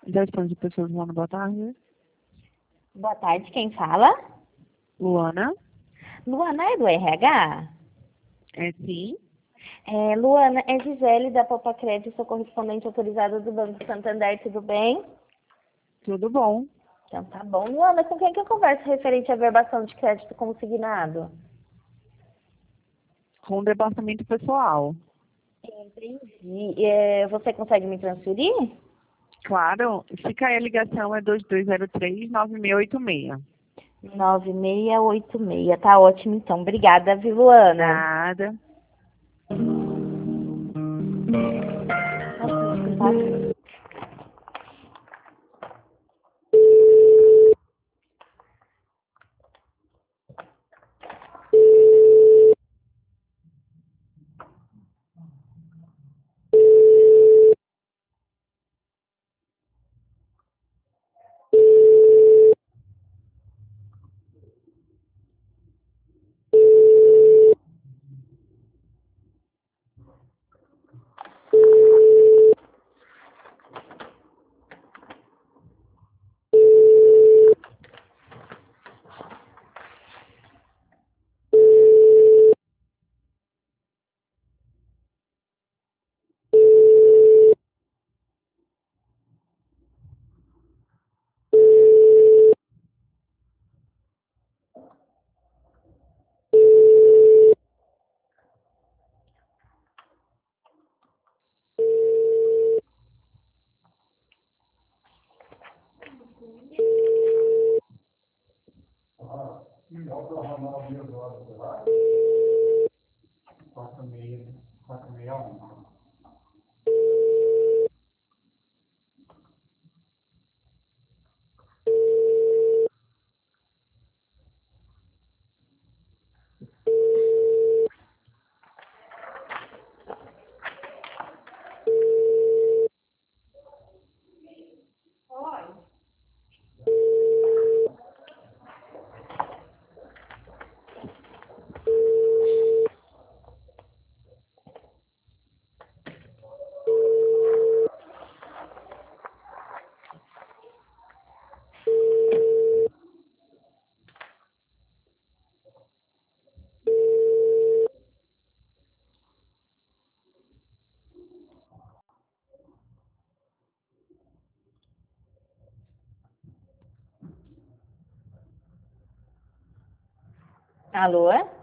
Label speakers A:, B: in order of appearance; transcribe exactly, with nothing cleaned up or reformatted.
A: Gestão de pessoas humanas, boa tarde.
B: Boa tarde, quem fala?
A: Luana,
B: Luana é do R H?
A: é sim.
B: É, Luana, é Gisele da Popa Crédito, sou correspondente autorizada do Banco Santander, tudo bem?
A: Tudo bom?
B: Então tá bom. Luana, com quem que eu converso referente à verbação de crédito consignado?
A: Com o departamento pessoal.
B: Entendi. É, você consegue me transferir?
A: Claro, fica aí a ligação, é dois dois zero três, nove seis oito seis.
B: nove seis oito seis, tá ótimo então. Obrigada, viu, Luana?
A: Nada.
B: Nossa, desculpa. Alô?